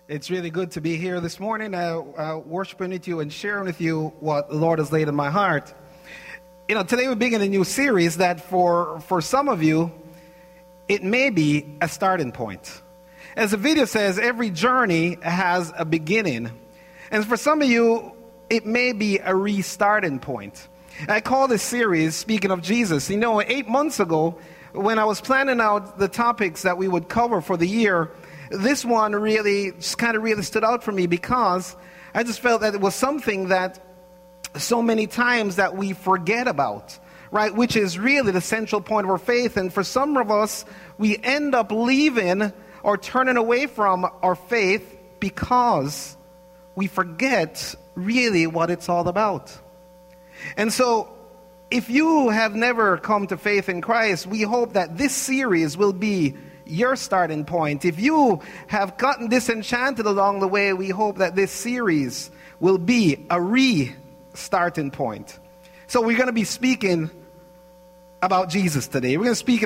It's really good to be here this morning, worshiping with you and sharing with you what the Lord has laid in my heart. Today we begin a new series that for some of you, it may be a starting point. As the video says, every journey has a beginning. And for some of you, it may be a restarting point. I call this series, Speaking of Jesus. 8 months ago, when I was planning out the topics that we would cover for the year, this one really stood out for me because I just felt that it was something that so many times that we forget about, right? Which is really the central point of our faith. And for some of us, we end up leaving or turning away from our faith because we forget really what it's all about. And so, if you have never come to faith in Christ, we hope that this series will be your starting point. If you have gotten disenchanted along the way, we hope that this series will be a restarting point. So we're going to be speaking about Jesus today.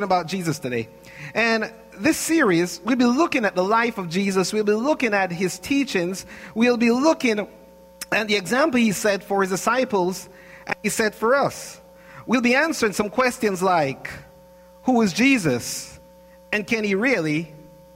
And this series, we'll be looking at the life of Jesus. We'll be looking at his teachings. We'll be looking at the example he set for his disciples and he set for us. We'll be answering some questions like, who is Jesus? And can he really,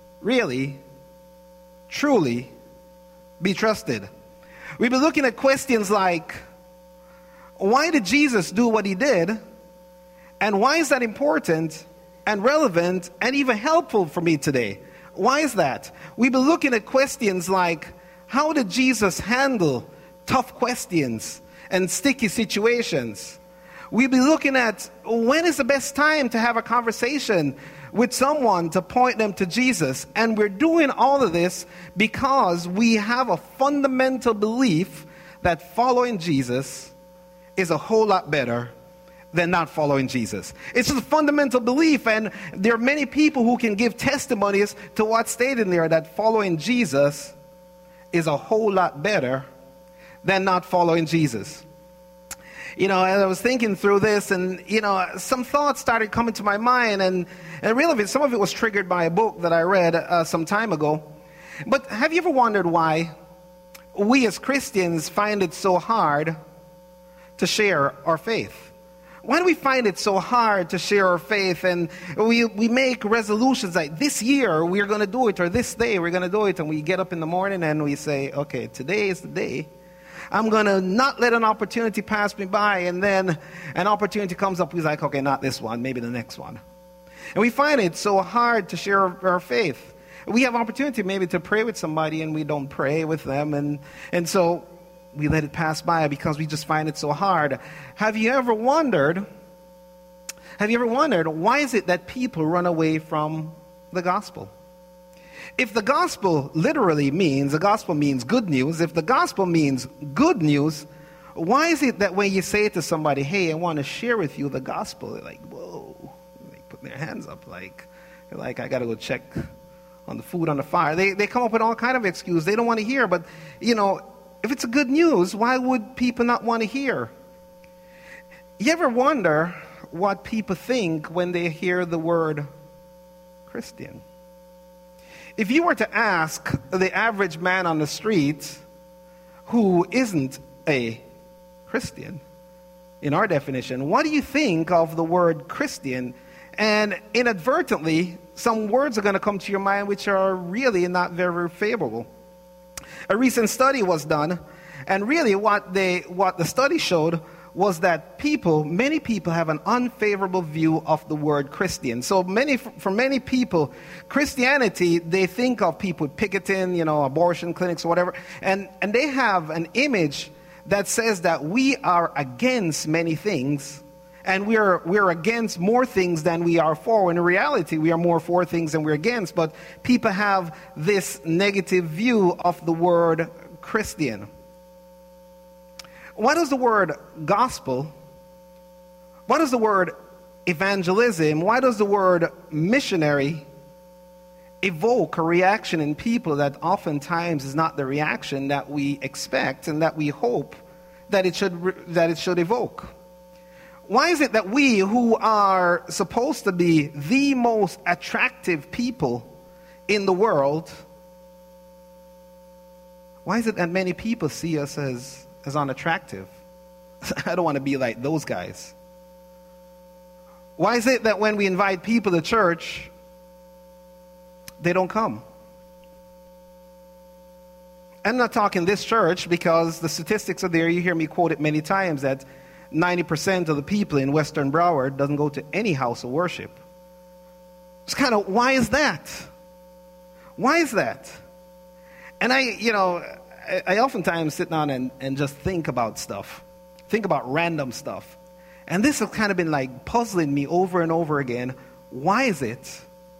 truly be trusted? We'll be looking at questions like, why did Jesus do what he did? And why is that important and relevant and even helpful for me today? Why is that? We'll be looking at questions like, how did Jesus handle tough questions and sticky situations? We'll be looking at, when is the best time to have a conversation with someone to point them to Jesus? And we're doing all of this because we have a fundamental belief that following Jesus is a whole lot better than not following Jesus. It's a fundamental belief, and there are many people who can give testimonies to what's stated in there, that following Jesus is a whole lot better than not following Jesus. As I was thinking through this, and some thoughts started coming to my mind, and really some of it was triggered by a book that I read some time ago. But have you ever wondered why we as Christians find it so hard to share our faith? Why do we find it so hard to share our faith? And we make resolutions like, this year we're going to do it, or this day we're going to do it, and we get up in the morning and we say, okay, today is the day. I'm going to not let an opportunity pass me by, and then an opportunity comes up, we're like, okay, not this one, maybe the next one. And we find it so hard to share our faith. We have opportunity maybe to pray with somebody, and we don't pray with them, and so we let it pass by because we just find it so hard. Have you ever wondered, why is it that people run away from the gospel? If the gospel literally means, the gospel means good news, if the gospel means good news, why is it that when you say to somebody, hey, I want to share with you the gospel, they're like, whoa, they put their hands up like I got to go check on the food on the fire. They come up with all kind of excuses. They don't want to hear, but, if it's a good news, why would people not want to hear? You ever wonder what people think when they hear the word Christian? If you were to ask the average man on the street who isn't a Christian, in our definition, what do you think of the word Christian? And inadvertently, some words are going to come to your mind which are really not very favorable. A recent study was done, and really what the study showed was that many people have an unfavorable view of the word Christian. So for many people, Christianity, they think of people picketing, abortion clinics or whatever, and they have an image that says that we are against many things, and we're against more things than we are for. When in reality, we are more for things than we're against, but people have this negative view of the word Christian. What does the word gospel, what does the word evangelism, why does the word missionary evoke a reaction in people that oftentimes is not the reaction that we expect and that we hope that it should evoke? Why is it that we, who are supposed to be the most attractive people in the world, Why is it that many people see us as unattractive? I don't want to be like those guys. Why is it that when we invite people to church, they don't come? I'm not talking this church because the statistics are there. You hear me quote it many times that 90% of the people in Western Broward doesn't go to any house of worship. It's kind of, why is that? Why is that? And I oftentimes sit down and just think about stuff. Think about random stuff. And this has kind of been like puzzling me over and over again. Why is it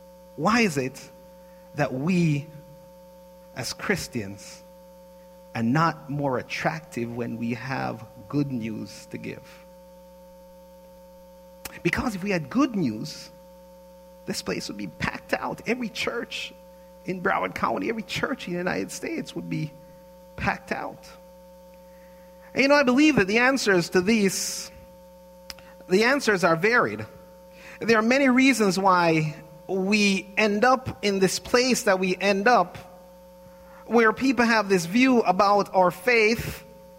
that we as Christians are not more attractive when we have good news to give? Because if we had good news, this place would be packed out. Every church in Broward County, every church in the United States would be packed out. And I believe that the answers to these, the answers are varied. There are many reasons why we end up in this place that we end up, where people have this view about our faith.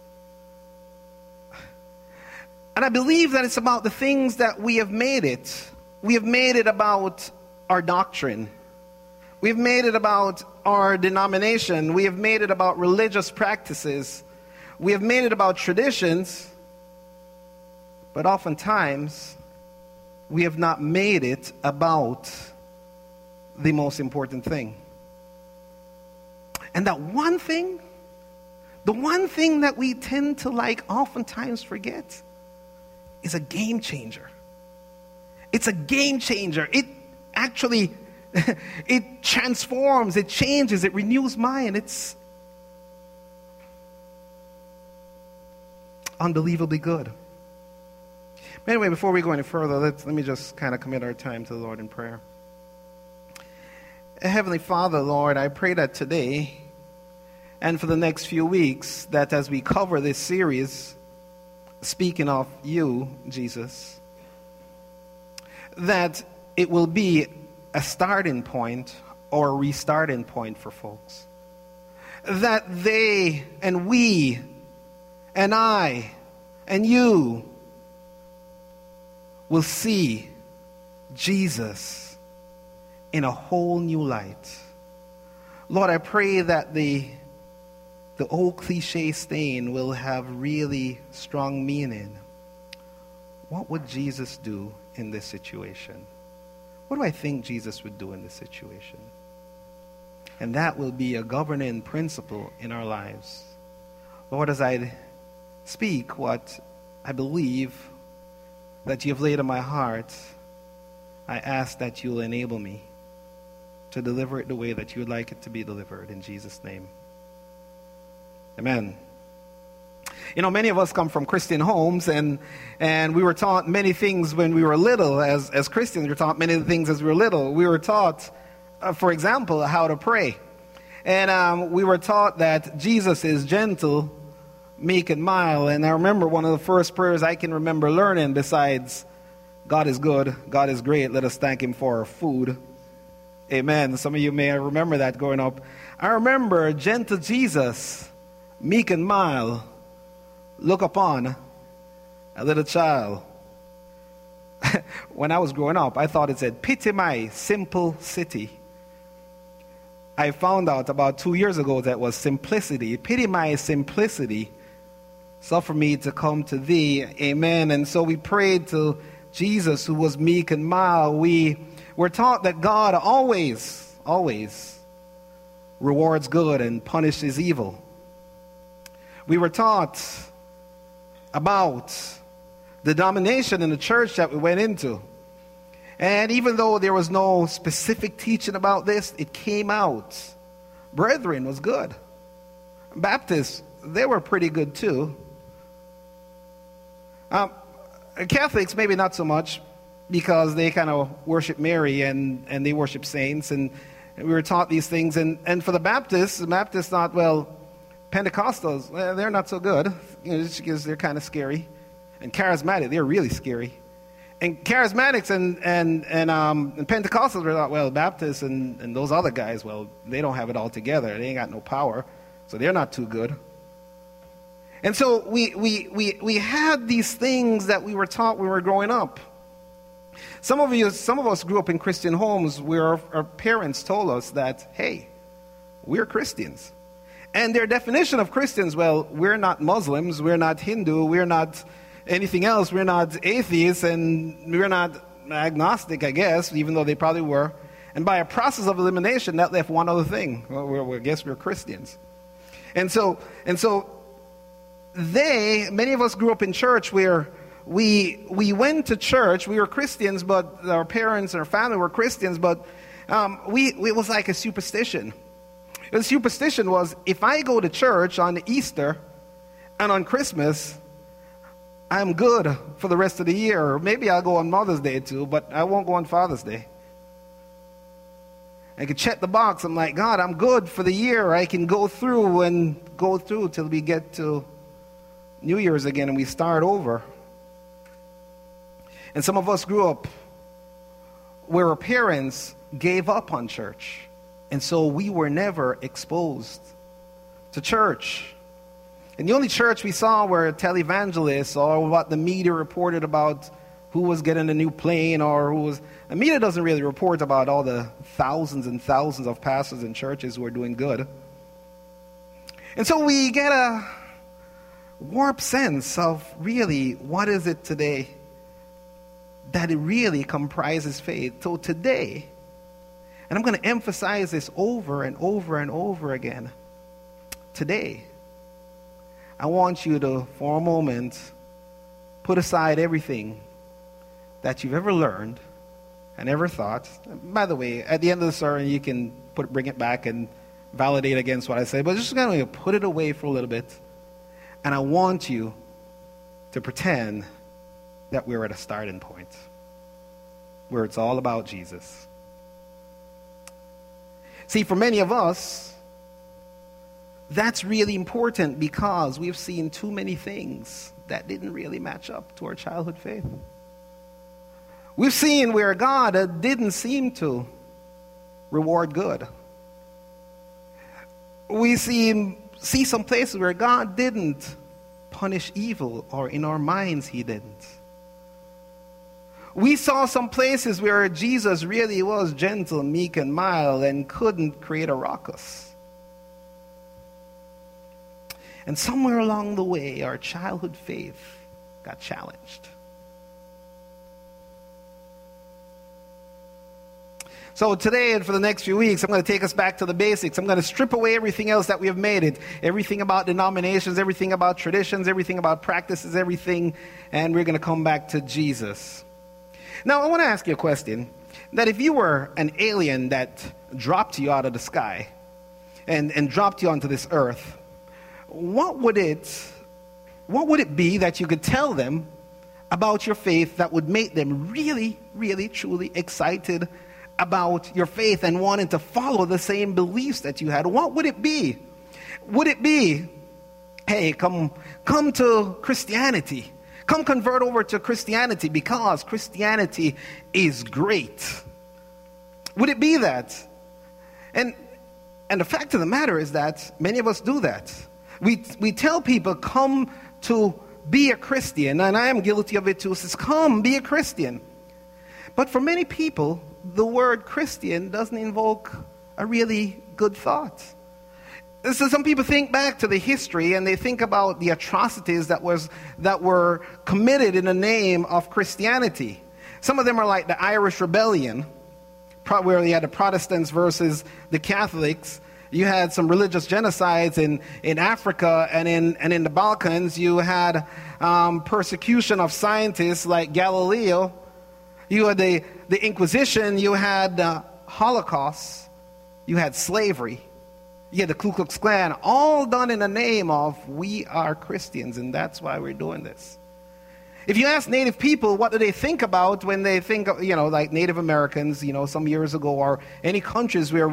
And I believe that it's about the things that we have made it. We have made it about our doctrine. We've made it about our denomination. We have made it about religious practices. We have made it about traditions. But oftentimes, we have not made it about the most important thing. And that one thing, the one thing that we tend to oftentimes forget, is a game changer. It's a game changer. It actually, it transforms, it changes, it renews mind. It's unbelievably good. Anyway, before we go any further, let me just kind of commit our time to the Lord in prayer. Heavenly Father, Lord, I pray that today and for the next few weeks, that as we cover this series, speaking of you, Jesus, that it will be a starting point or a restarting point for folks. That they and we and I and you will see Jesus in a whole new light. Lord, I pray that the old cliche saying will have really strong meaning. What would Jesus do in this situation? What do I think Jesus would do in this situation? And that will be a governing principle in our lives. Lord, as I speak what I believe that you have laid on my heart, I ask that you will enable me to deliver it the way that you would like it to be delivered. In Jesus' name. Amen. Many of us come from Christian homes, and we were taught many things when we were little. As Christians, we were taught many things as we were little. We were taught, for example, how to pray. And we were taught that Jesus is gentle, meek, and mild. And I remember one of the first prayers I can remember learning, besides God is good, God is great, let us thank him for our food. Amen. Some of you may remember that growing up. I remember gentle Jesus, meek and mild, look upon a little child. When I was growing up, I thought it said, pity my simple city. I found out about 2 years ago that was simplicity. Pity my simplicity. Suffer me to come to thee. Amen. And so we prayed to Jesus, who was meek and mild. We were taught that God always rewards good and punishes evil. We were taught about the domination in the church that we went into. And even though there was no specific teaching about this, it came out. Brethren was good. Baptists, they were pretty good too. Catholics, maybe not so much, because they kind of worship Mary and they worship saints. And we were taught these things. And for the Baptists thought, well, Pentecostals, well, they're not so good, just because they're kind of scary. And charismatic, they're really scary. And charismatics and Pentecostals were thought, well, Baptists and those other guys, well, they don't have it all together. They ain't got no power. so they're not too good. And so we had these things that we were taught when we were growing up. Some of us grew up in Christian homes where our parents told us that, hey, we're Christians. And their definition of Christians, well, we're not Muslims, we're not Hindu, we're not anything else, we're not atheists, and we're not agnostic, I guess, even though they probably were. And by a process of elimination, that left one other thing. Well, I guess we're Christians. And so many of us grew up in church where we went to church, we were Christians, but our parents and our family were Christians, but it was like a superstition. The superstition was, if I go to church on Easter and on Christmas, I'm good for the rest of the year. Or maybe I'll go on Mother's Day too, but I won't go on Father's Day. I can check the box. I'm like, God, I'm good for the year. I can go through till we get to New Year's again and we start over. And some of us grew up where our parents gave up on church. And so we were never exposed to church. And the only church we saw were televangelists or what the media reported about who was getting a new plane or who was... The media doesn't really report about all the thousands and thousands of pastors and churches who are doing good. And so we get a warped sense of really what is it today that it really comprises faith. So today, and I'm going to emphasize this over and over and over again, today, I want you to, for a moment, put aside everything that you've ever learned and ever thought. By the way, at the end of the sermon, you can bring it back and validate against what I say, but just going to put it away for a little bit. And I want you to pretend that we're at a starting point where it's all about Jesus. See, for many of us, that's really important because we've seen too many things that didn't really match up to our childhood faith. We've seen where God didn't seem to reward good. We see some places where God didn't punish evil, or in our minds he didn't. We saw some places where Jesus really was gentle, meek, and mild and couldn't create a ruckus. And somewhere along the way, our childhood faith got challenged. So today and for the next few weeks, I'm going to take us back to the basics. I'm going to strip away everything else that we have made it. Everything about denominations, everything about traditions, everything about practices, everything. And we're going to come back to Jesus. Now, I want to ask you a question. That if you were an alien that dropped you out of the sky and dropped you onto this earth, what would it be that you could tell them about your faith that would make them really, really, truly excited about your faith and wanting to follow the same beliefs that you had? What would it be? Would it be, hey, come to Christianity. Come convert over to Christianity because Christianity is great. Would it be that? And the fact of the matter is that many of us do that. We tell people, come to be a Christian, and I am guilty of it too. Says, come, be a Christian. But for many people, the word Christian doesn't invoke a really good thought. So some people think back to the history and they think about the atrocities that were committed in the name of Christianity. Some of them are like the Irish Rebellion, where you had the Protestants versus the Catholics. You had some religious genocides in Africa and in the Balkans. You had persecution of scientists like Galileo. You had the Inquisition. You had the Holocaust. You had slavery. You had the Ku Klux Klan. All done in the name of we are Christians, and that's why we're doing this. If you ask Native people, what do they think about when they think of, like Native Americans, some years ago, or any countries where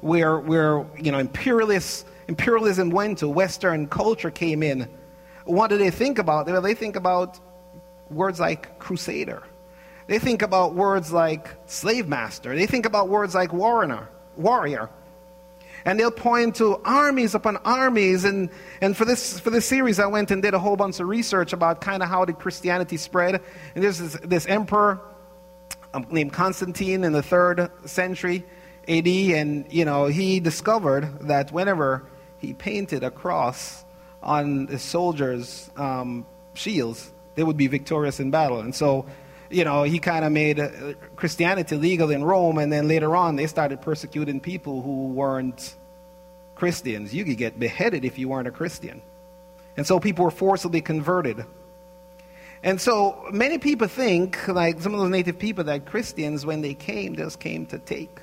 imperialism went to, Western culture came in, what do they think about? Well, they think about words like crusader. They think about words like slave master. They think about words like warrior. And they'll point to armies upon armies. And for this series, I went and did a whole bunch of research about kind of how did Christianity spread. And there's this emperor named Constantine in the 3rd century AD. And, he discovered that whenever he painted a cross on the soldiers' shields, they would be victorious in battle. And so, he kind of made Christianity legal in Rome, and then later on they started persecuting people who weren't Christians. You could get beheaded if you weren't a Christian. And so people were forcibly converted. And so many people think, like some of those native people, that Christians, when they came, just came to take.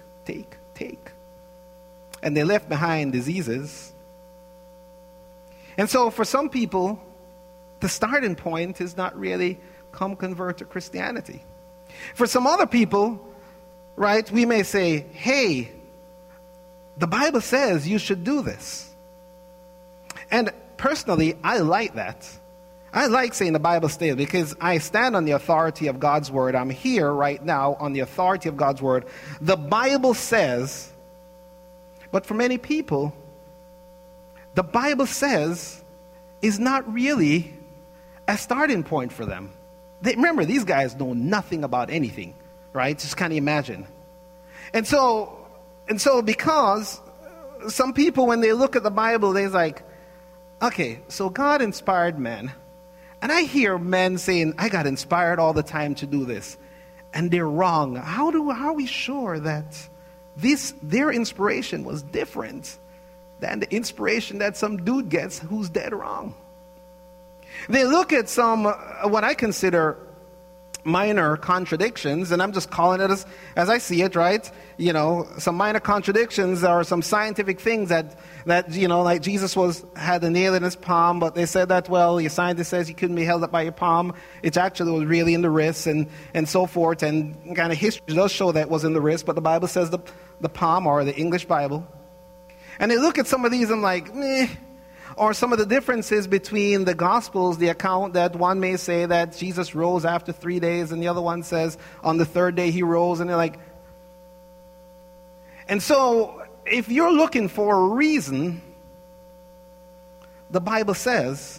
And they left behind diseases. And so for some people, the starting point is not really come convert to Christianity. For some other people, right, we may say, hey, the Bible says you should do this. And personally, I like that. I like saying the Bible says, because I stand on the authority of God's word. I'm here right now on the authority of God's word. The Bible says, but for many people, the Bible says is not really a starting point for them. Remember, these guys know nothing about anything, right? Just kind of imagine. And so because some people, when they look at the Bible, they're like, okay, so God inspired men. And I hear men saying, I got inspired all the time to do this. And they're wrong. How are we sure that their inspiration was different than the inspiration that some dude gets who's dead wrong? They look at some, what I consider minor contradictions, and I'm just calling it as I see it, right? Some minor contradictions or some scientific things that like Jesus had a nail in his palm, but they said that, well, your scientist says you couldn't be held up by your palm. It actually was really in the wrist and so forth, and kind of history does show that it was in the wrist, but the Bible says the palm, or the English Bible. And they look at some of these and like, meh. Or some of the differences between the Gospels, the account that one may say that Jesus rose after 3 days, and the other one says on the 3rd day he rose, and they're like... And so, if you're looking for a reason, the Bible says,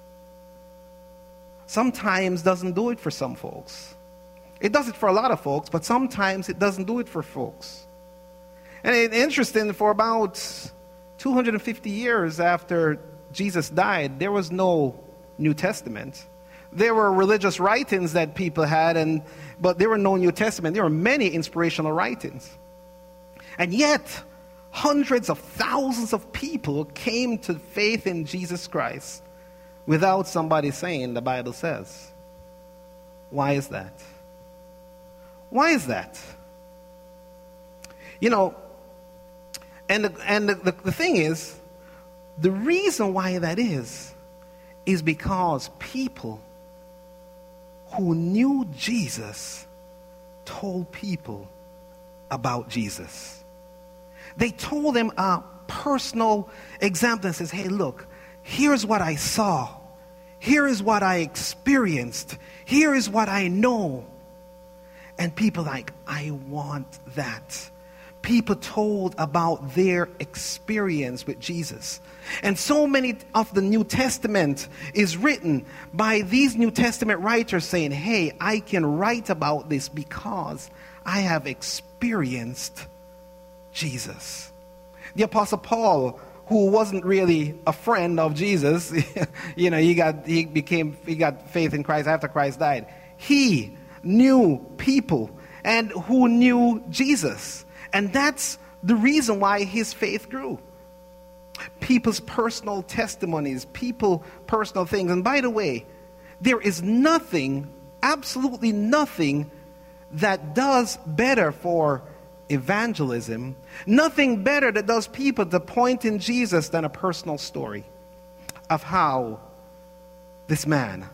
sometimes doesn't do it for some folks. It does it for a lot of folks, but sometimes it doesn't do it for folks. And it's interesting, for about 250 years after Jesus died, there was no New Testament. There were religious writings that people had, but there were no New Testament. There were many inspirational writings. And yet, hundreds of thousands of people came to faith in Jesus Christ without somebody saying the Bible says. Why is that? Why is that? And the thing is, the reason why that is because people who knew Jesus told people about Jesus. They told them a personal example and says, hey, look, here's what I saw. Here is what I experienced. Here is what I know. And people like, I want that. People told about their experience with Jesus. And so many of the New Testament is written by these New Testament writers saying, hey, I can write about this because I have experienced Jesus. The Apostle Paul, who wasn't really a friend of Jesus, he got faith in Christ after Christ died. He knew people and who knew Jesus. And that's the reason why his faith grew. People's personal testimonies, personal things. And by the way, there is nothing, absolutely nothing, that does better for evangelism, nothing better that does people to point in Jesus than a personal story of how this man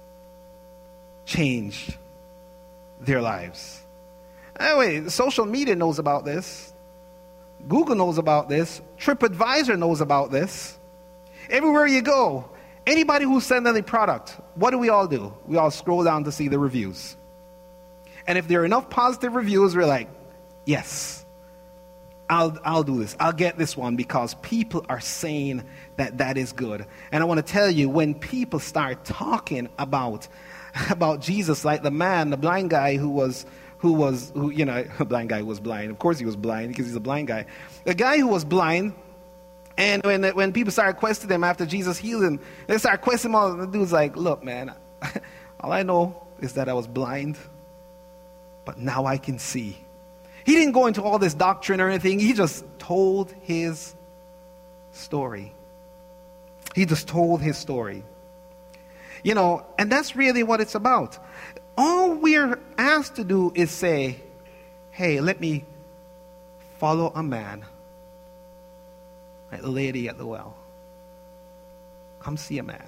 changed their lives. Anyway, social media knows about this. Google knows about this. TripAdvisor knows about this. Everywhere you go, anybody who sends any product, what do? We all scroll down to see the reviews. And if there are enough positive reviews, we're like, yes. I'll do this. I'll get this one because people are saying that is good. And I want to tell you, when people start talking about Jesus, like the blind guy who a blind guy was blind. Of course he was blind because he's a blind guy. The guy who was blind, and when people started questioning him after Jesus healed him, they started questioning him. All the dude's like, look, man, all I know is that I was blind, but now I can see. He didn't go into all this doctrine or anything. He just told his story. He just told his story. And that's really what it's about. All we're asked to do is say, hey, let me follow a man, like the lady at the well. Come see a man.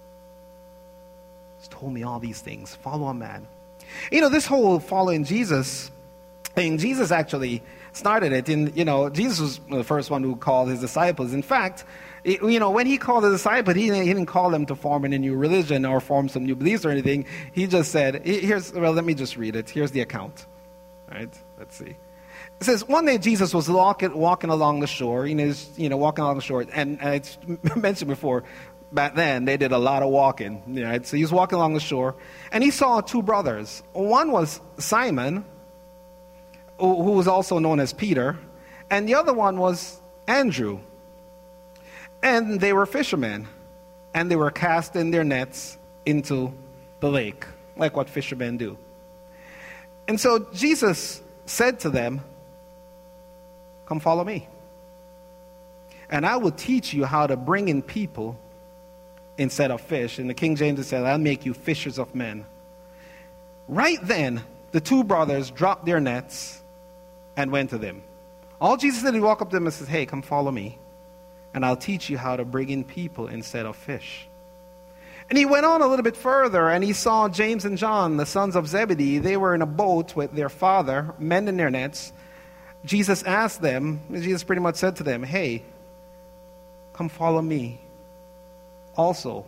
He's told me all these things. Follow a man. This whole following Jesus thing, Jesus actually started it. Jesus was the first one who called his disciples. In fact, when he called the disciples, he didn't call them to form a new religion or form some new beliefs or anything. He just said, let me just read it. Here's the account. All right, let's see. It says, one day Jesus was walking along the shore. Walking along the shore. And it's mentioned before, back then, they did a lot of walking. Right? So he was walking along the shore, and he saw two brothers. One was Simon, who was also known as Peter, and the other one was Andrew. And they were fishermen, and they were casting their nets into the lake, like what fishermen do. And so Jesus said to them, come follow me, and I will teach you how to bring in people instead of fish. In the King James it said, I'll make you fishers of men. Right then, the two brothers dropped their nets and went to them. All Jesus did, he walked up to them and said, hey, come follow me, and I'll teach you how to bring in people instead of fish. And he went on a little bit further, and he saw James and John, the sons of Zebedee. They were in a boat with their father, mending their nets. Jesus pretty much said to them, hey, come follow me also.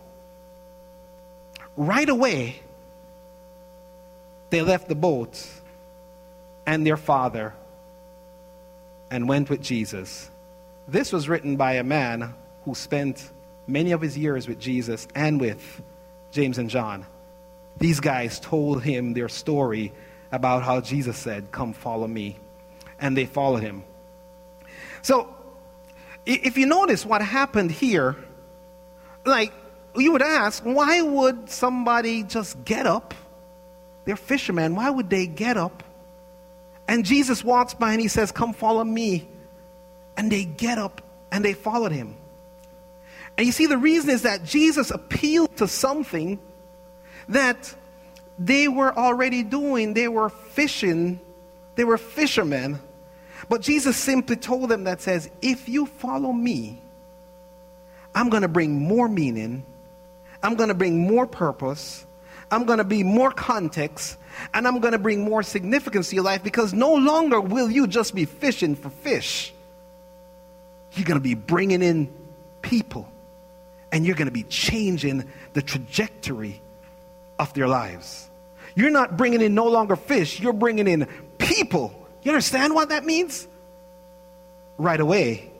Right away, they left the boat and their father and went with Jesus. This was written by a man who spent many of his years with Jesus and with James and John. These guys told him their story about how Jesus said, come follow me. And they followed him. So, if you notice what happened here, like, you would ask, why would somebody just get up? They're fishermen. Why would they get up? And Jesus walks by and he says, come follow me. And they get up and they followed him. And you see, the reason is that Jesus appealed to something that they were already doing. They were fishing. They were fishermen. But Jesus simply told them that says, if you follow me, I'm going to bring more meaning. I'm going to bring more purpose. I'm going to be more context. And I'm going to bring more significance to your life, because no longer will you just be fishing for fish. You're going to be bringing in people. And you're going to be changing the trajectory of their lives. You're not bringing in no longer fish. You're bringing in people. You understand what that means? Right away,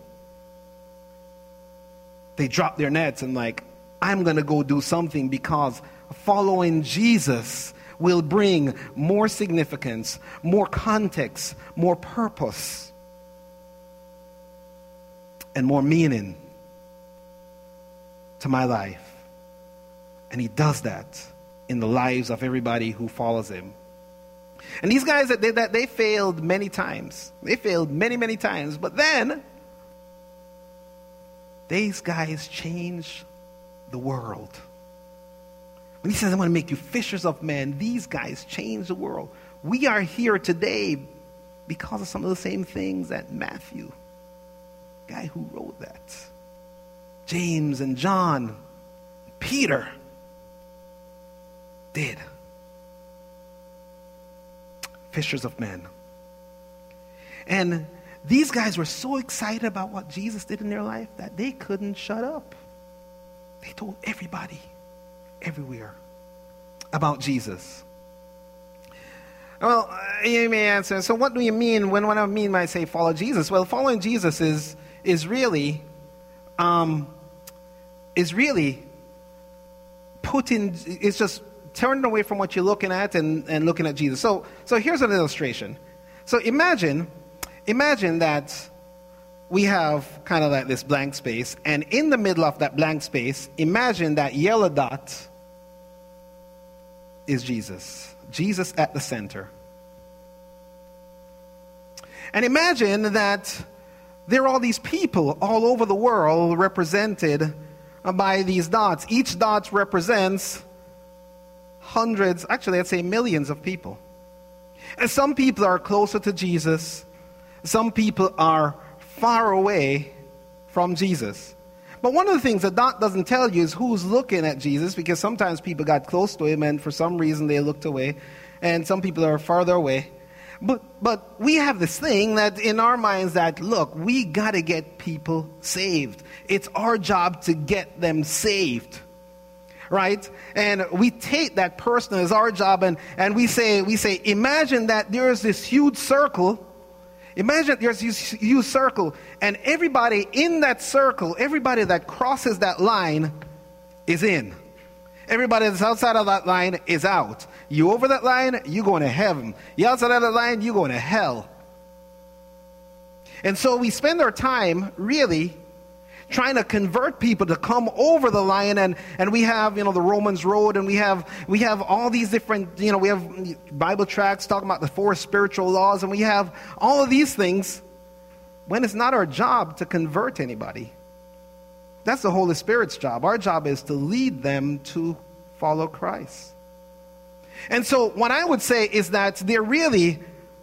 they drop their nets and like, I'm going to go do something, because following Jesus will bring more significance, more context, more purpose, and more meaning to my life. And he does that in the lives of everybody who follows him. And these guys that did that, they failed many times. They failed many, many times. But then, these guys changed the world. When he says, I'm going to make you fishers of men, these guys changed the world. We are here today because of some of the same things that Matthew, the guy who wrote that, James and John, Peter, did. Fishers of men. And these guys were so excited about what Jesus did in their life that they couldn't shut up. They told everybody, everywhere, about Jesus. Well, you may answer, so what do you mean when I mean when I say follow Jesus? Well, following Jesus is really it's just turning away from what you're looking at and looking at Jesus. So here's an illustration. So imagine that we have kind of like this blank space, and in the middle of that blank space, imagine that yellow dot is Jesus. Jesus at the center. And imagine that there are all these people all over the world represented by these dots. Each dot represents hundreds, actually I'd say millions of people. And some people are closer to Jesus. Some people are far away from Jesus. But one of the things the dot doesn't tell you is who's looking at Jesus, because sometimes people got close to him and for some reason they looked away, and some people are farther away. But we have this thing that in our minds that, look, we got to get people saved. It's our job to get them saved. Right? And we take that person as our job, and we say, imagine that there's this huge circle. Imagine there's this huge circle, and everybody in that circle, everybody that crosses that line is in. Everybody that's outside of that line is out. You over that line, you going to heaven. You outside of that line, you going to hell. And so we spend our time really trying to convert people to come over the line, and we have, the Romans Road, and we have all these different, we have Bible tracts talking about the 4 spiritual laws, and we have all of these things when it's not our job to convert anybody. That's the Holy Spirit's job. Our job is to lead them to follow Christ. And so what I would say is that there are really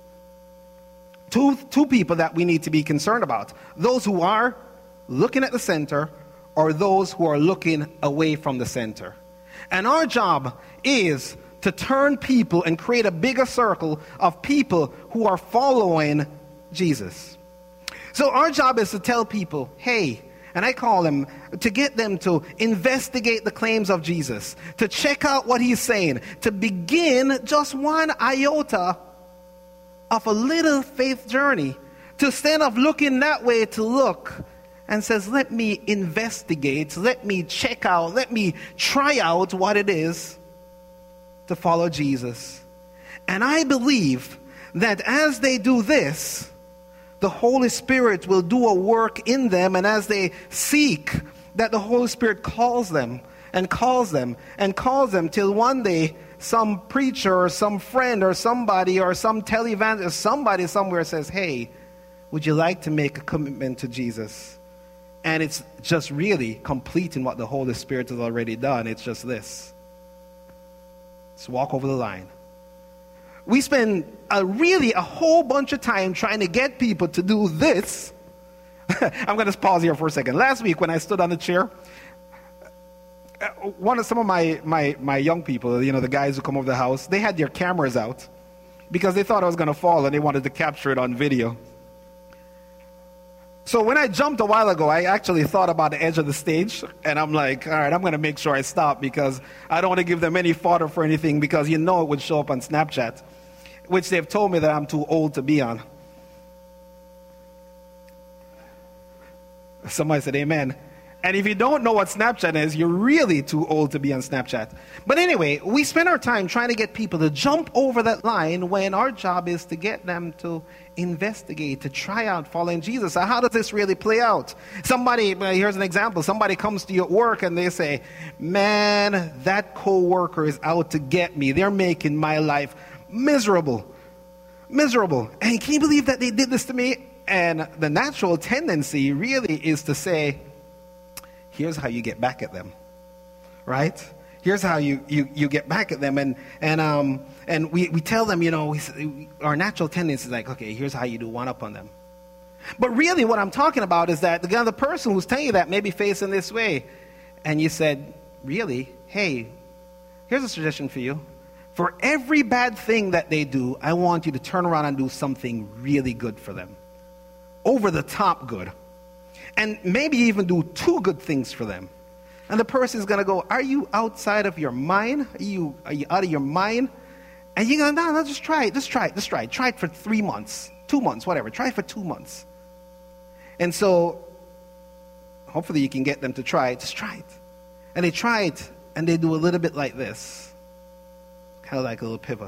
two people that we need to be concerned about. Those who are looking at the center, or those who are looking away from the center. And our job is to turn people and create a bigger circle of people who are following Jesus. So our job is to tell people, hey, and I call them, to get them to investigate the claims of Jesus, to check out what he's saying, to begin just one iota of a little faith journey, to instead of looking that way, to look and says, let me investigate, let me check out, let me try out what it is to follow Jesus. And I believe that as they do this, the Holy Spirit will do a work in them, and as they seek, that the Holy Spirit calls them and calls them and calls them till one day some preacher or some friend or somebody or some televangelist, somebody somewhere says, hey, would you like to make a commitment to Jesus? And it's just really completing what the Holy Spirit has already done. It's just this. Just walk over the line. We spend a whole bunch of time trying to get people to do this. I'm going to pause here for a second. Last week when I stood on the chair, some of my young people, the guys who come over the house, they had their cameras out because they thought I was going to fall and they wanted to capture it on video. So when I jumped a while ago, I actually thought about the edge of the stage, and I'm like, all right, I'm going to make sure I stop because I don't want to give them any fodder for anything, because it would show up on Snapchat, which they've told me that I'm too old to be on. Somebody said amen. And if you don't know what Snapchat is, you're really too old to be on Snapchat. But anyway, we spend our time trying to get people to jump over that line when our job is to get them to investigate, to try out following Jesus. So how does this really play out? Here's an example. Somebody comes to you at work and they say, man, that coworker is out to get me. They're making my life miserable. And can you believe that they did this to me? And the natural tendency really is to say, here's how you get back at them, right? Here's how you get back at them. And we tell them, our natural tendency is like, okay, here's how you do one up on them. But really what I'm talking about is that the person who's telling you that may be facing this way. And you said, really, hey, here's a suggestion for you. For every bad thing that they do, I want you to turn around and do something really good for them. Over the top good. And maybe even do 2 good things for them. And the person is going to go, are you outside of your mind? Are you out of your mind? And you go, no, just try it. Just try it. Try it for 3 months, 2 months, whatever. Try it for 2 months. And so, hopefully you can get them to try it. Just try it. And they try it, and they do a little bit like this. Kind of like a little pivot.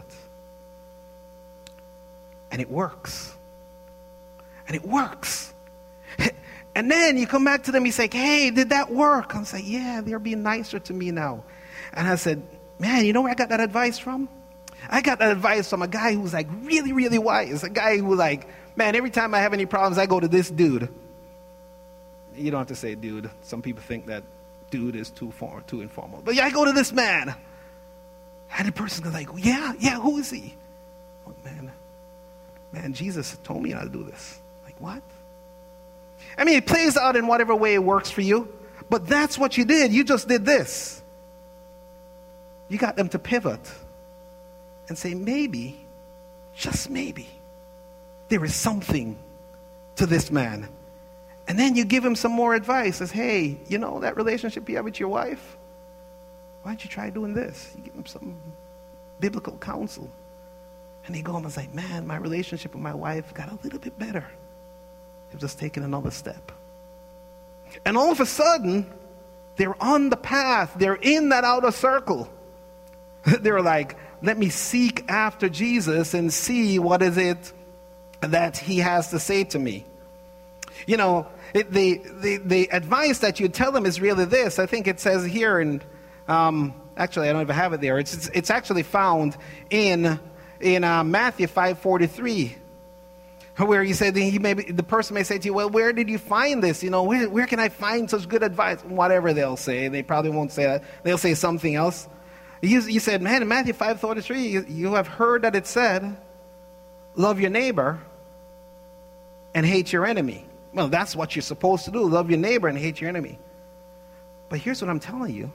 And it works. And it works. And then you come back to them, you say, hey, did that work? I'm saying, yeah, they're being nicer to me now. And I said, man, you know where I got that advice from? I got that advice from a guy who's like really, really wise. A guy who like, man, every time I have any problems, I go to this dude. You don't have to say dude. Some people think that dude is too informal. But yeah, I go to this man. And the person's going like, yeah, who is he? Oh, man, Jesus told me how to do this. Like, what? I mean, it plays out in whatever way it works for you. But that's what you did. You just did this. You got them to pivot and say, maybe, just maybe, there is something to this man. And then you give him some more advice. Says, hey, you know that relationship you have with your wife? Why don't you try doing this? You give him some biblical counsel. And they go home and say, man, my relationship with my wife got a little bit better. They've just taken another step. And all of a sudden, they're on the path. They're in that outer circle. They're like, let me seek after Jesus and see what is it that he has to say to me. You know, the advice that you tell them is really this. I think it says here in, actually I don't even have it there. It's actually found in Matthew 5:43. Where he said the person may say to you, well, where did you find this? You know, where can I find such good advice? Whatever they'll say. They probably won't say that. They'll say something else. You said, man, in Matthew 5:43, you have heard that it said, love your neighbor and hate your enemy. Well, that's what you're supposed to do. Love your neighbor and hate your enemy. But here's what I'm telling you.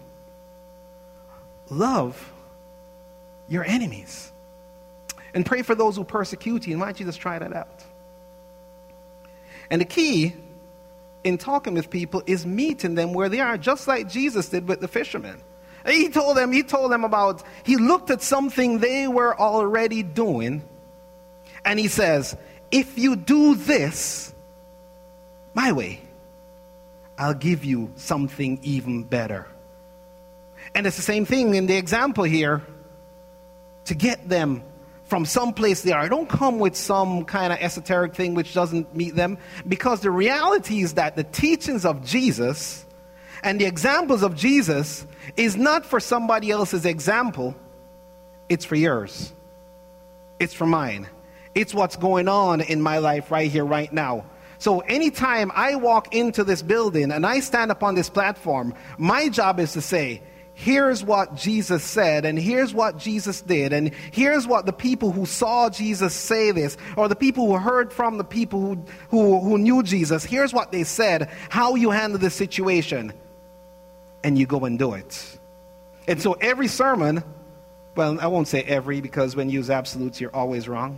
Love your enemies. And pray for those who persecute you. And why don't you just try that out? And the key in talking with people is meeting them where they are, just like Jesus did with the fishermen. He told them about, he looked at something they were already doing, and he says, if you do this my way, I'll give you something even better. And it's the same thing in the example here. To get them from some place they are. Don't come with some kind of esoteric thing which doesn't meet them. Because the reality is that the teachings of Jesus and the examples of Jesus is not for somebody else's example. It's for yours. It's for mine. It's what's going on in my life right here, right now. So anytime I walk into this building and I stand up on this platform, my job is to say, here's what Jesus said, and here's what Jesus did, and here's what the people who saw Jesus say this, or the people who heard from the people who knew Jesus, here's what they said, how you handle this situation, and you go and do it. And so every sermon, well, I won't say every, because when you use absolutes, you're always wrong.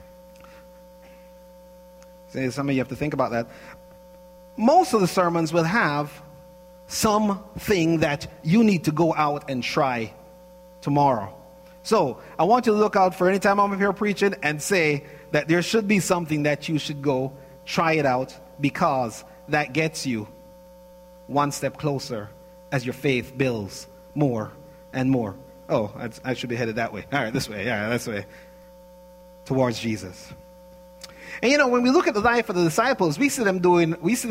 So some of you have to think about that. Most of the sermons will have something that you need to go out and try tomorrow. So I want you to look out for any time I'm up here preaching and say that there should be something that you should go try it out, because that gets you one step closer as your faith builds more and more. Oh, I should be headed that way. All right, this way. Yeah, this way. Towards Jesus. And you know, when we look at the life of the disciples, we see them doing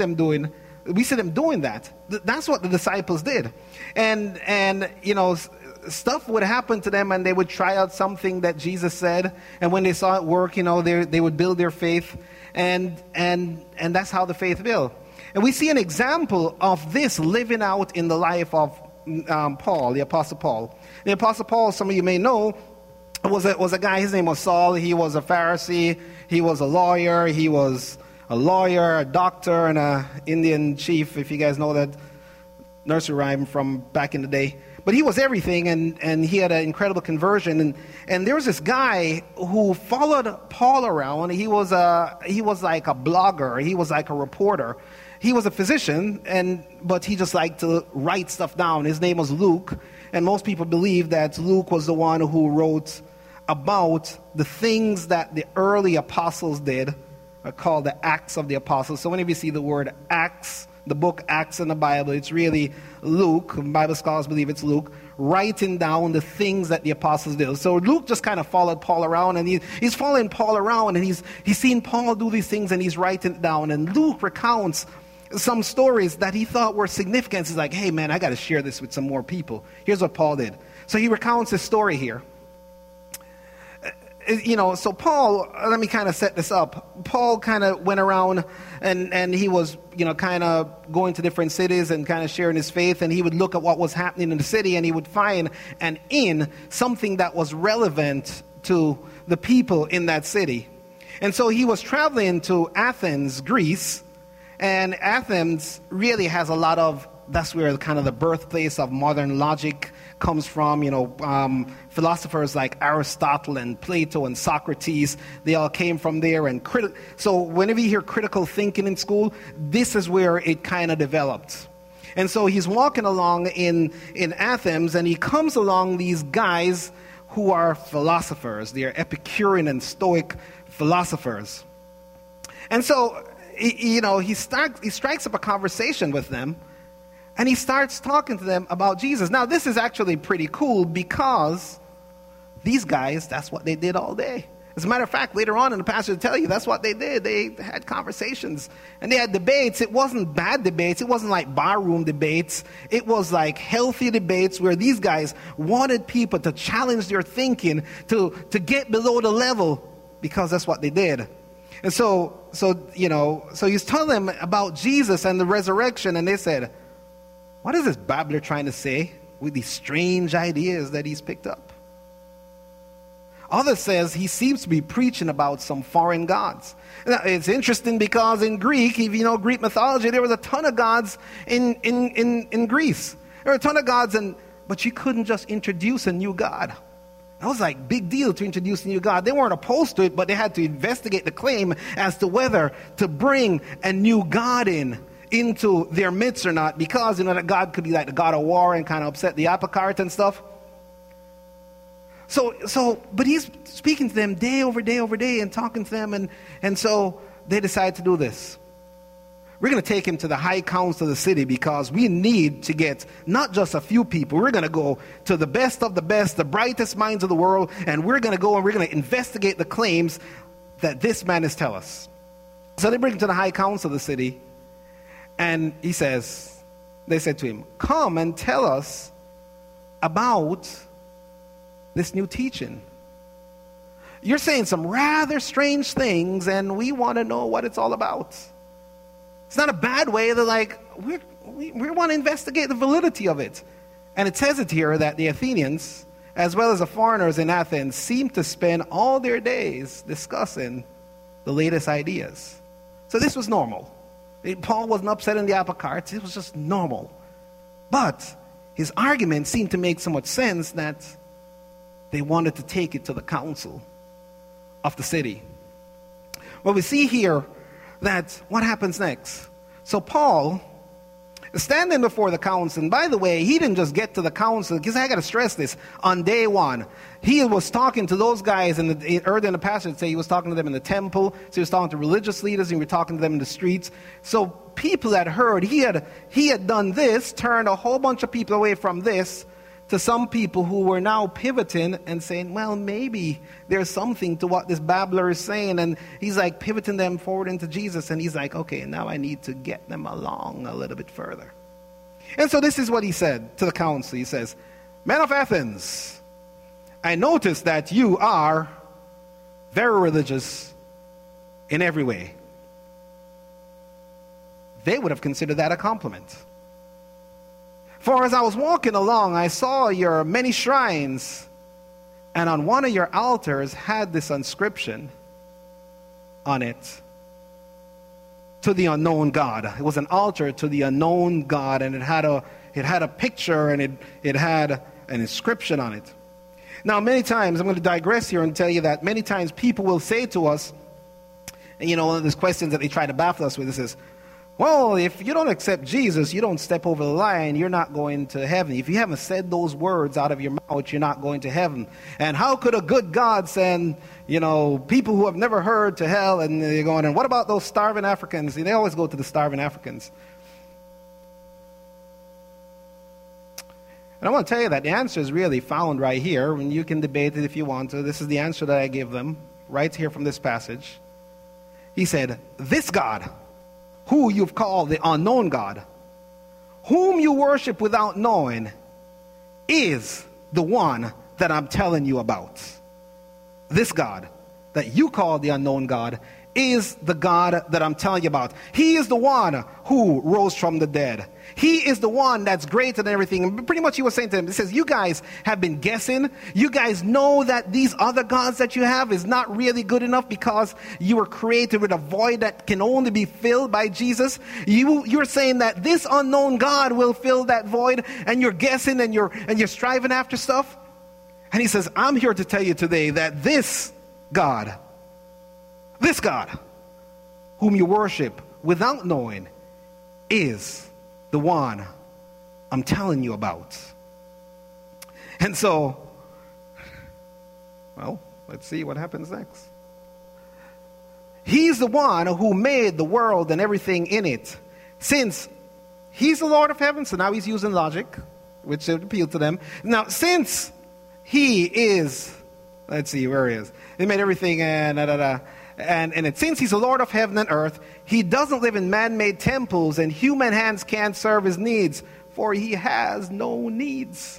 that. That's what the disciples did. And you know, stuff would happen to them, and they would try out something that Jesus said, and when they saw it work, you know, they would build their faith, and that's how the faith built. And we see an example of this living out in the life of Paul, the Apostle Paul. The Apostle Paul, some of you may know, was a guy, his name was Saul. He was a Pharisee, he was a lawyer, a doctor, and an Indian chief, if you guys know that nursery rhyme from back in the day. But he was everything, and he had an incredible conversion. And there was this guy who followed Paul around. He was like a blogger. He was like a reporter. He was a physician, but he just liked to write stuff down. His name was Luke, and most people believe that Luke was the one who wrote about the things that the early apostles did, are called the Acts of the Apostles. So whenever you see the word Acts, the book Acts in the Bible, it's really Luke, Bible scholars believe it's Luke, writing down the things that the apostles did. So Luke just kind of followed Paul around, and he's following Paul around, and he's seen Paul do these things, and he's writing it down. And Luke recounts some stories that he thought were significant. He's like, hey man, I got to share this with some more people. Here's what Paul did. So he recounts his story here. So Paul, let me kind of set this up. Paul kind of went around and he was, kind of going to different cities and kind of sharing his faith, and he would look at what was happening in the city, and he would find an inn, something that was relevant to the people in that city. And so he was traveling to Athens, Greece, and Athens really has a lot of, that's where kind of the birthplace of modern logic comes from. Philosophers like Aristotle and Plato and Socrates, they all came from there. And so whenever you hear critical thinking in school, this is where it kind of developed. And so he's walking along in Athens, and he comes along these guys who are philosophers. They are Epicurean and Stoic philosophers. And so, he strikes up a conversation with them, and he starts talking to them about Jesus. Now, this is actually pretty cool, because these guys, that's what they did all day. As a matter of fact, later on in the passage will tell you that's what they did. They had conversations and they had debates. It wasn't bad debates. It wasn't like barroom debates. It was like healthy debates where these guys wanted people to challenge their thinking, to get below the level, because that's what they did. And so he's telling them about Jesus and the resurrection, and they said, what is this babbler trying to say with these strange ideas that he's picked up? Others says he seems to be preaching about some foreign gods. Now, it's interesting because in Greek, if you know Greek mythology, there was a ton of gods in Greece. There were a ton of gods, but you couldn't just introduce a new god. That was like big deal to introduce a new god. They weren't opposed to it, but they had to investigate the claim as to whether to bring a new god into their midst or not, because that god could be like the god of war and kind of upset the apple cart and stuff. But he's speaking to them day over day over day and talking to them, and so they decide to do this. We're going to take him to the high council of the city, because we need to get not just a few people. We're going to go to the best of the best, the brightest minds of the world, and we're going to go and we're going to investigate the claims that this man is telling us. So they bring him to the high council of the city, and they said to him, come and tell us about this new teaching. You're saying some rather strange things, and we want to know what it's all about. It's not a bad way. They're like, we want to investigate the validity of it. And it says it here that the Athenians, as well as the foreigners in Athens, seem to spend all their days discussing the latest ideas. So this was normal. Paul wasn't upsetting the apple cart. It was just normal. But his argument seemed to make so much sense that they wanted to take it to the council of the city. Well, we see here that what happens next. So Paul is standing before the council. And by the way, he didn't just get to the council, because I got to stress this, on day one. He was talking to those guys, earlier in the passage, say he was talking to them in the temple. So he was talking to religious leaders, and he was talking to them in the streets. So people had heard he had done this, turned a whole bunch of people away from this, to some people who were now pivoting and saying, well, maybe there's something to what this babbler is saying. And he's like pivoting them forward into Jesus. And he's like, okay, now I need to get them along a little bit further. And so this is what he said to the council. He says, men of Athens, I notice that you are very religious in every way. They would have considered that a compliment. For as I was walking along, I saw your many shrines, and on one of your altars had this inscription on it, to the unknown God. It was an altar to the unknown God, and it had a picture, and it had an inscription on it. Now, many times, I'm going to digress here and tell you that many times people will say to us, and one of those questions that they try to baffle us with is, Well, if you don't accept Jesus, you don't step over the line, you're not going to heaven. If you haven't said those words out of your mouth, you're not going to heaven. And how could a good God send, people who have never heard to hell? And they're going, and what about those starving Africans? They always go to the starving Africans. And I want to tell you that the answer is really found right here, and you can debate it if you want to. This is the answer that I give them, right here from this passage. He said, this God, who you've called the unknown God, whom you worship without knowing, is the one that I'm telling you about. This God that you call the unknown God is the God that I'm telling you about. He is the one who rose from the dead. He is the one that's greater than everything. And pretty much he was saying to them, he says, you guys have been guessing. You guys know that these other gods that you have is not really good enough because you were created with a void that can only be filled by Jesus. You're saying that this unknown God will fill that void, and you're guessing and you're striving after stuff. And he says, I'm here to tell you today that this God, whom you worship without knowing, is the one I'm telling you about. And so, well, let's see what happens next. He's the one who made the world and everything in it. Since he's the Lord of heaven, so now he's using logic, which should appeal to them. Now, since he is, let's see, where he is. He made everything and since he's the Lord of heaven and earth, he doesn't live in man-made temples, and human hands can't serve his needs, for he has no needs.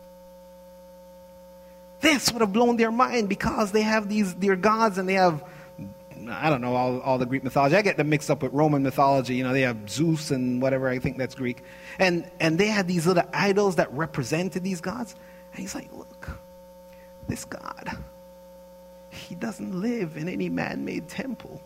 This would have blown their mind, because they have their gods, and they have, I don't know, all the Greek mythology. I get them mixed up with Roman mythology. They have Zeus and whatever, I think that's Greek. And they had these little idols that represented these gods. And he's like, look, this God, he doesn't live in any man-made temple.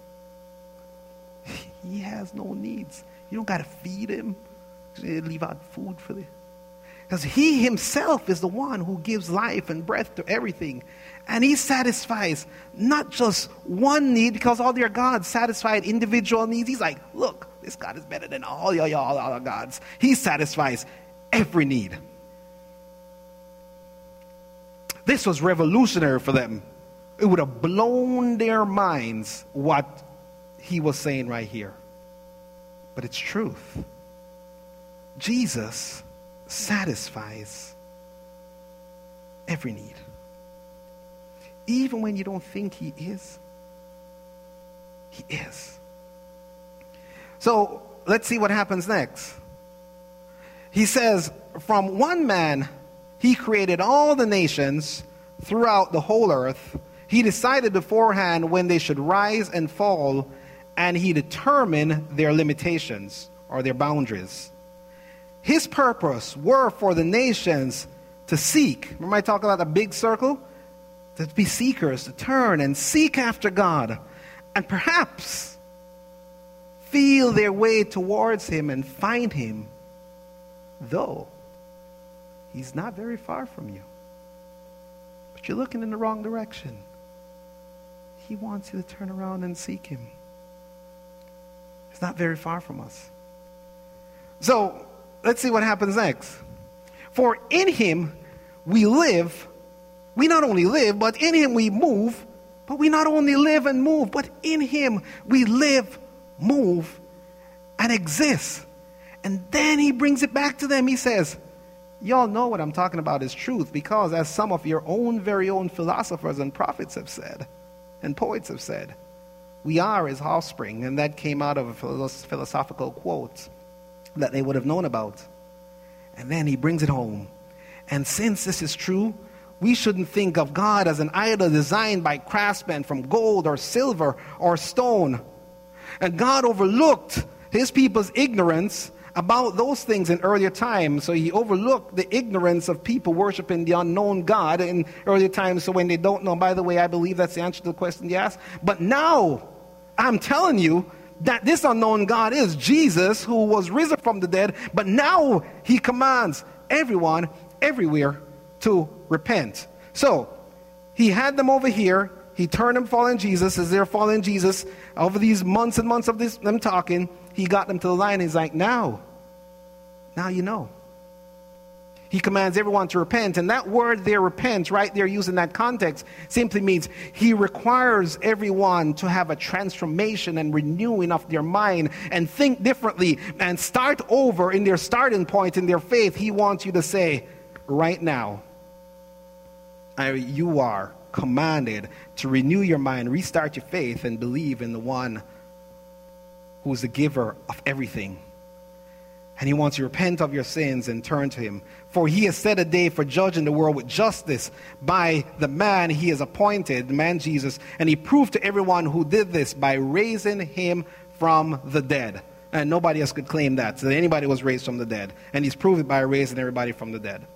He has no needs. You don't got to feed him. Leave out food for this. Because he himself is the one who gives life and breath to everything. And he satisfies not just one need, because all their gods satisfied individual needs. He's like, look, this God is better than all your gods. He satisfies every need. This was revolutionary for them. It would have blown their minds what he was saying right here. But it's truth. Jesus satisfies every need. Even when you don't think he is, he is. So let's see what happens next. He says, from one man he created all the nations throughout the whole earth. He decided beforehand when they should rise and fall, and he determined their limitations or their boundaries. His purpose were for the nations to seek. Remember I talked about a big circle? To be seekers, to turn and seek after God, and perhaps feel their way towards him and find him, though he's not very far from you. But you're looking in the wrong direction. He wants you to turn around and seek him. It's not very far from us. So, let's see what happens next. For in him we live. We not only live, but in him we move. But we not only live and move, but in him we live, move, and exist. And then he brings it back to them. He says, y'all know what I'm talking about is truth, because as some of your own very own philosophers and prophets have said, and poets have said, we are his offspring. And that came out of a philosophical quote that they would have known about. And then he brings it home. And since this is true, we shouldn't think of God as an idol designed by craftsmen from gold or silver or stone. And God overlooked his people's ignorance about those things in earlier times. So he overlooked the ignorance of people worshiping the unknown God in earlier times. So when they don't know, by the way, I believe that's the answer to the question you asked. But now, I'm telling you that this unknown God is Jesus, who was risen from the dead. But now he commands everyone, everywhere, to repent. So he had them over here. He turned them following Jesus as they're following Jesus over these months and months of them talking. he got them to the line, he's like, now you know. He commands everyone to repent. And that word there, repent, right there used in that context, simply means he requires everyone to have a transformation and renewing of their mind and think differently and start over in their starting point in their faith. He wants you to say, right now, you are commanded to renew your mind, restart your faith, and believe in the one who is the giver of everything. And he wants you to repent of your sins and turn to him. For he has set a day for judging the world with justice by the man he has appointed, the man Jesus. And he proved to everyone who did this by raising him from the dead. And nobody else could claim that anybody was raised from the dead. And he's proved it by raising everybody from the dead.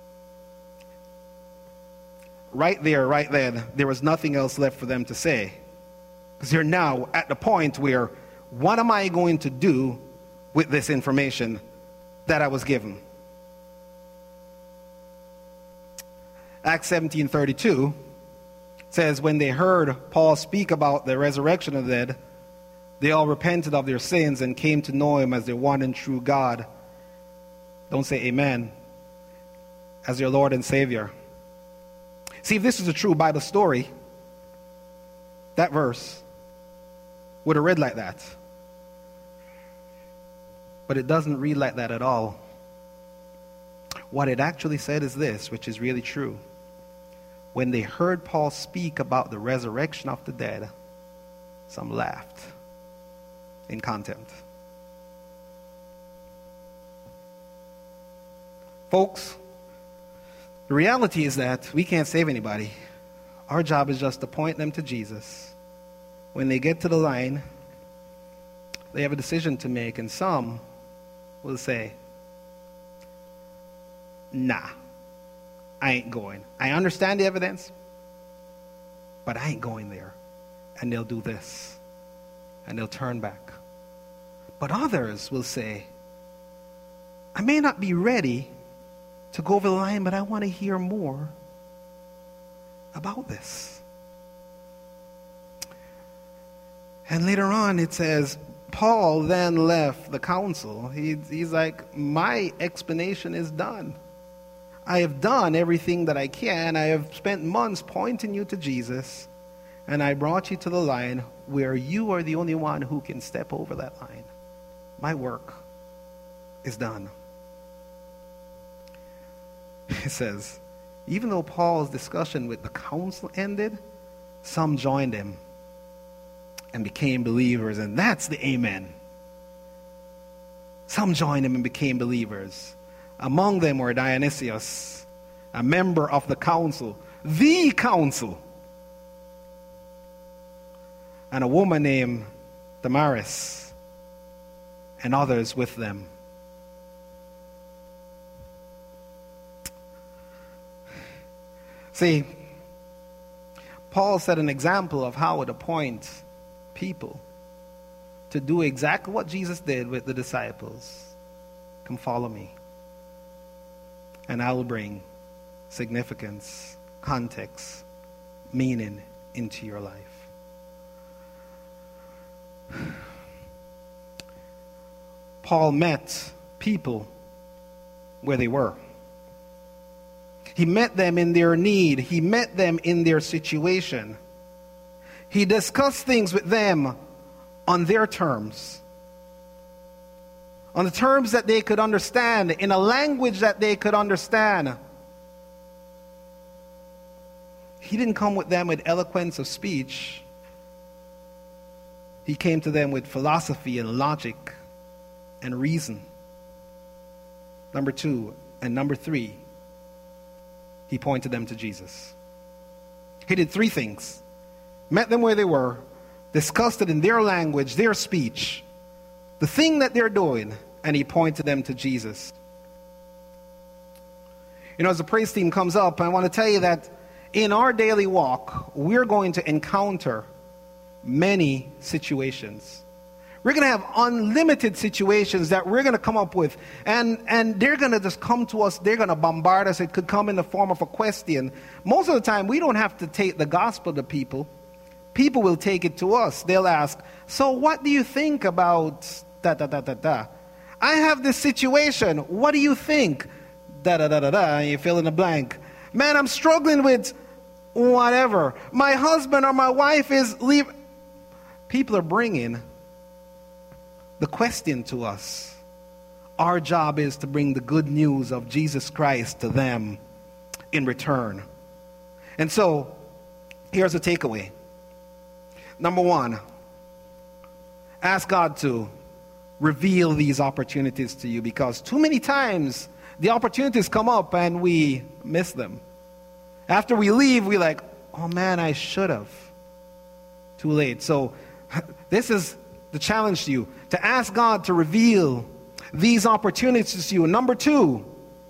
Right there, right then, there was nothing else left for them to say. Because they're now at the point where, what am I going to do with this information that I was given? Acts 17:32 says, when they heard Paul speak about the resurrection of the dead, they all repented of their sins and came to know him as their one and true God. Don't say amen. As their Lord and Savior. See, if this was a true Bible story, that verse would have read like that. But it doesn't read like that at all. What it actually said is this, which is really true. When they heard Paul speak about the resurrection of the dead, some laughed in contempt. Folks, the reality is that we can't save anybody. Our job is just to point them to Jesus. When they get to the line, they have a decision to make, and some will say, nah, I ain't going. I understand the evidence, but I ain't going there. And they'll do this, and they'll turn back. But others will say, I may not be ready to go over the line, but I want to hear more about this. And later on it says, Paul then left the council. He's like, my explanation is done. I have done everything that I can. I have spent months pointing you to Jesus, and I brought you to the line where you are the only one who can step over that line. My work is done. It says, even though Paul's discussion with the council ended, some joined him and became believers, and that's the amen. Some joined him and became believers. Among them were Dionysius, a member of the council, and a woman named Damaris, and others with them. See, Paul set an example of how to point people to do exactly what Jesus did with the disciples. Come follow me, and I will bring significance, context, meaning into your life. Paul met people where they were. He met them in their need. He met them in their situation. He discussed things with them on their terms, on the terms that they could understand, in a language that they could understand. He didn't come with them with eloquence of speech. He came to them with philosophy and logic and reason. Number 2, and number 3, he pointed them to Jesus. He did 3 things. Met them where they were, discussed it in their language, their speech, the thing that they're doing, and he pointed them to Jesus. You know, as the praise team comes up, I want to tell you that in our daily walk, we're going to encounter many situations. We're going to have unlimited situations that we're going to come up with, and they're going to just come to us. They're going to bombard us. It could come in the form of a question. Most of the time, we don't have to take the gospel to people. People will take it to us. They'll ask, so what do you think about da da da da da. I have this situation. What do you think? Da da da da da. And you fill in the blank. Man, I'm struggling with whatever. My husband or my wife is leaving. People are bringing the question to us. Our job is to bring the good news of Jesus Christ to them in return. And so, here's a takeaway. Number one, ask God to reveal these opportunities to you, because too many times the opportunities come up and we miss them. After we leave, we're like, oh man, I should have. Too late. So this is the challenge to you, to ask God to reveal these opportunities to you. Number two.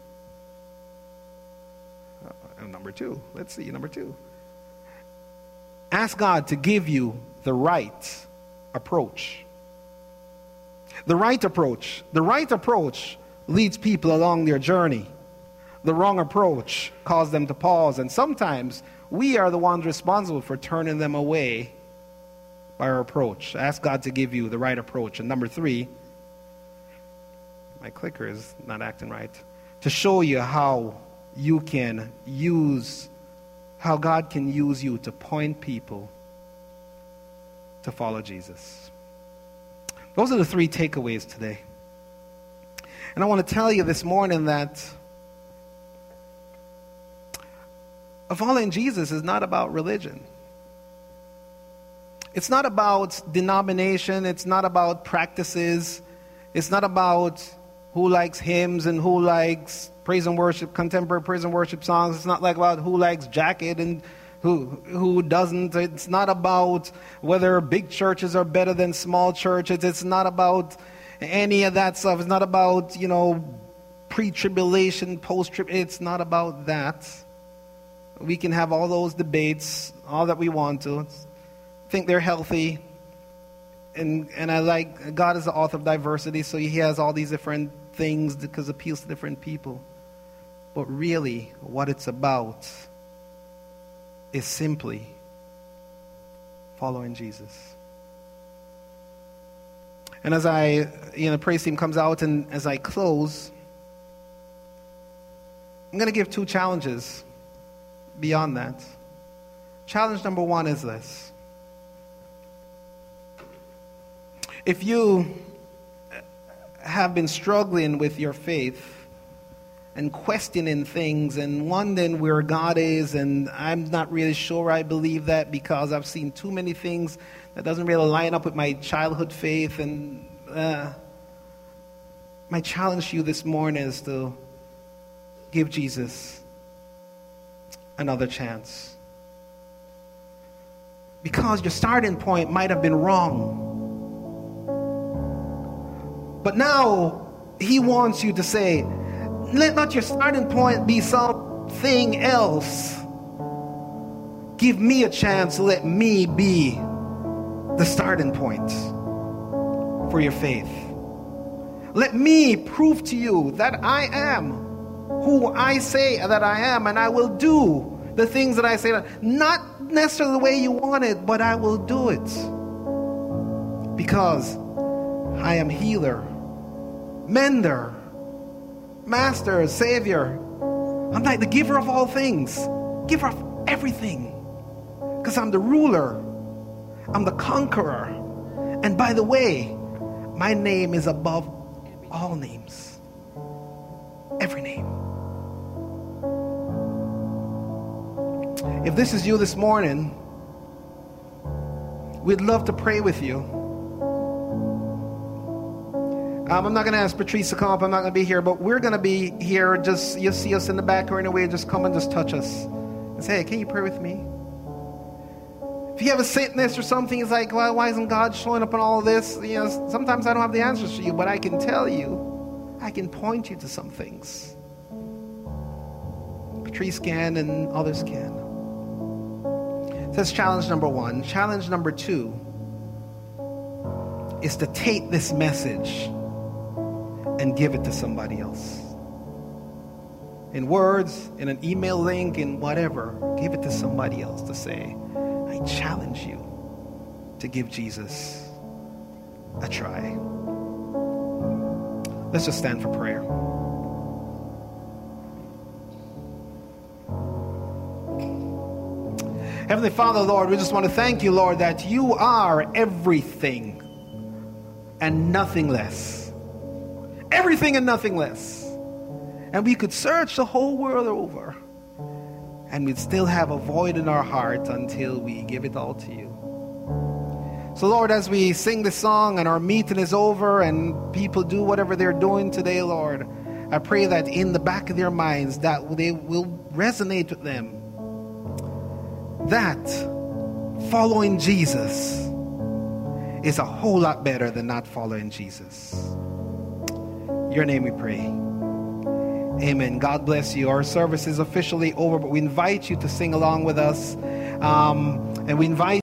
Let's see, number two. Ask God to give you the right approach. The right approach. The right approach leads people along their journey. The wrong approach causes them to pause, and sometimes we are the ones responsible for turning them away by our approach. Ask God to give you the right approach. And number three, my clicker is not acting right, to show you how you can use, how God can use you to point people to follow Jesus. Those are the three takeaways today. And I want to tell you this morning that following Jesus is not about religion. It's not about denomination. It's not about practices. It's not about who likes hymns and who likes praise and worship, contemporary praise and worship songs. It's not like about who likes jacket and who doesn't. It's not about whether big churches are better than small churches. It's not about any of that stuff. It's not about, pre-tribulation, post-trib. It's not about that. We can have all those debates, all that we want to. Think they're healthy. And I like, God is the author of diversity, so he has all these different things because it appeals to different people. But really, what it's about is simply following Jesus. And as praise team comes out, and as I close, I'm going to give two challenges beyond that. Challenge number one is this. If you have been struggling with your faith and questioning things and wondering where God is, and I'm not really sure I believe that because I've seen too many things that doesn't really line up with my childhood faith, and my challenge to you this morning is to give Jesus another chance. Because your starting point might have been wrong. But now, he wants you to say, let not your starting point be something else. Give me a chance, let me be the starting point for your faith. Let me prove to you that I am who I say that I am, and I will do the things that I say. Not necessarily the way you want it, but I will do it. Because I am healer, mender, master, savior. I'm like the giver of all things, giver of everything. Because I'm the ruler, I'm the conqueror. And by the way, my name is above all names. Every name. If this is you this morning, we'd love to pray with you. I'm not going to ask Patrice to come up. I'm not going to be here, but we're going to be here. Just, you'll see us in the back or anyway. Just come and just touch us and say, hey, can you pray with me? If you have a sickness or something, it's like, well, why isn't God showing up in all of this? Sometimes I don't have the answers for you, but I can tell you, I can point you to some things. Patrice can and others can. That's challenge number one. Challenge number two is to take this message and give it to somebody else. In words, in an email link, in whatever, give it to somebody else to say, I challenge you to give Jesus a try. Let's just stand for prayer. Heavenly Father, Lord, we just want to thank you, Lord, that you are everything and nothing less. Everything and nothing less. And we could search the whole world over, and we'd still have a void in our heart until we give it all to you. So, Lord, as we sing this song and our meeting is over and people do whatever they're doing today, Lord, I pray that in the back of their minds that they will resonate with them, that following Jesus is a whole lot better than not following Jesus. In your name we pray. Amen. God bless you. Our service is officially over, but we invite you to sing along with us. And we invite